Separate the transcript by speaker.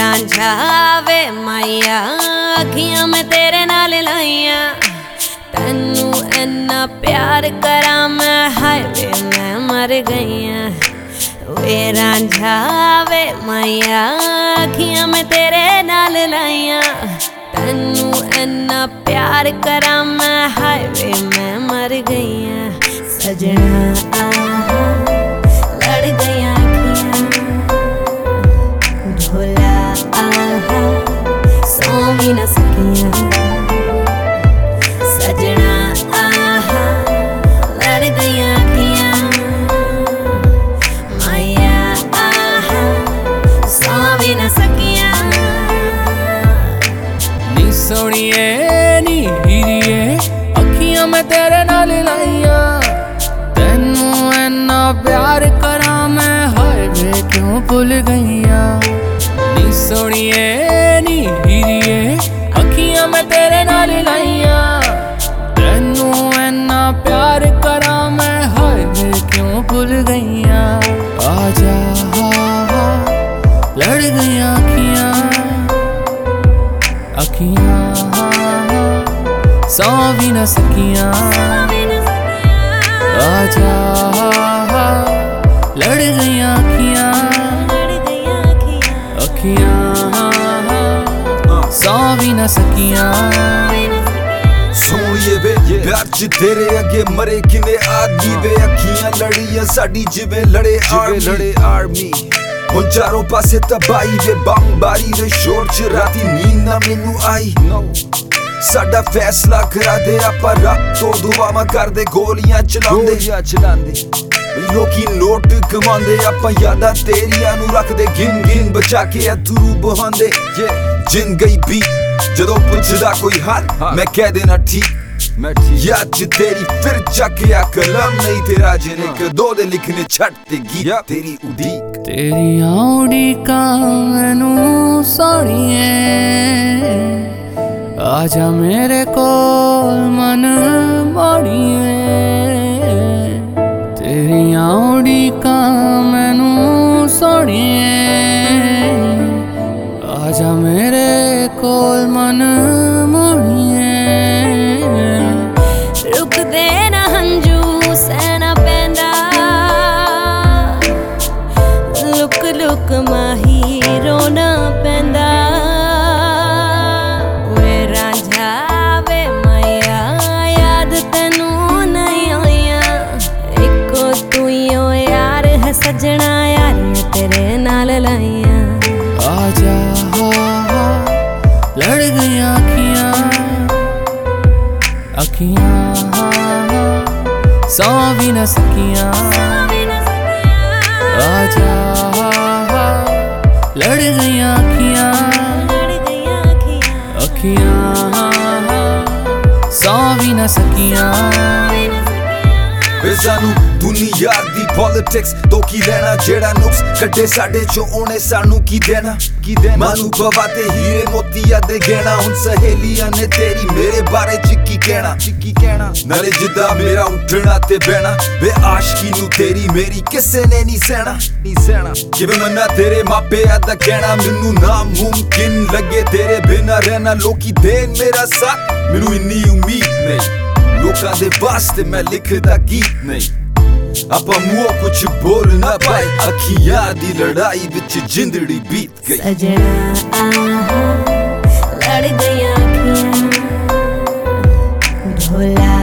Speaker 1: रांझा वे माइया अखियां मैं तेरे नाल लाइया तैनू इन्ना प्यार करा मैं हाय वे मैं मर गईया वे रांझा वे माइया अखियां मैं तेरे नाल लाइया तैनू इन्ना प्यार करा मैं हाय वे मैं मर गईया सजना आहा लड़ गईया ढोला आहा सो भी न सकिया सजना आहा लड़ गईया अखियां माया आहा सो भी न सकिया
Speaker 2: नी सोनिए नी हीरिए अखियां मैं तेरे नाल लाइया तैनू इन्ना प्यार करा मैं हाय वे क्यों भुल गईया नी सोनिए नी हीरिए अखियां मैं तेरे नाल लाइया तैनू इन्ना प्यार करा मैं हाय वे क्यों भुल गईया आजा लड़ गईया अखियां सौ भी न सकिया आजा लड़ गईया अखियां सौ भी न सकिया
Speaker 3: सोनिए वे प्यार च तेरे अगे मरे किने आदमी वे अखियां लड़ियां साडी जिवें लड़े आर्मी हुण चारों पासे तबाही वे बमबारी दे शोर च राती नींद ना मैनू आई साडा फैसला करा दे आपां रब तो दुआवां करदे गोलियां चलांदे लोकी नोट कमांदे आपां यादां तेरियां नू रखदे गिन गिन बचा के अथरू बहांदे जिन गई बी जदों पुछदा कोई हाल मैं कह देना ठीक याद च तेरी फिर चकिया कलम नहीं तेरा जिने कदों दे लिखने छट ते गीत तेरी उड़ीक
Speaker 2: तेरियां उड़ीकां मैनू सोहणिए आजा मेरे कोल मन मोड़िए तेरियां उड़ीकां मैनू सोहणिए आजा मेरे कोल मन मोड़िए
Speaker 1: रुक दे ना हंजू सहना पैंदा लुक लुक माही रोना पैंदा वे रांझा वे माया याद तैनू नहीं आईया इको तू ही ओ यार है सजना यारियां तेरे नाल लाइया
Speaker 2: आजा लड़ गईया अखियां सौ भी न सकिया आजा लड़ गईया अखियां सौ भी न सकिया
Speaker 3: वे सानू दुनिया दी पॉलिटिक्स तो की लेना जेड़ा नुक्स कड्डे साडे चो ओने सानू की देना मानू पवा ते हीरे मोतिया दे गहना हुन सहेलियां ने तेरी मेरे बारे च की कहना नाले जिद्दा मेरा उठना ते बहना वे आशिकी नू तेरी मेरी किसे ने नहीं सहना किवें मन्ना तेरे मापे दा कहना मैनू नामुमकिन लगे तेरे बिना रहना लोकी देन मेरा साथ मैनू इन्नी उम्मीद नहीं लोकां दे वास्ते मैं लिखदा गीत नहीं आपां मूंहों कुछ बोल ना पाए अखियां दी लड़ाई विच जिंदड़ी बीत गई
Speaker 1: सजना आहा लड़ गईया अखियां ढोला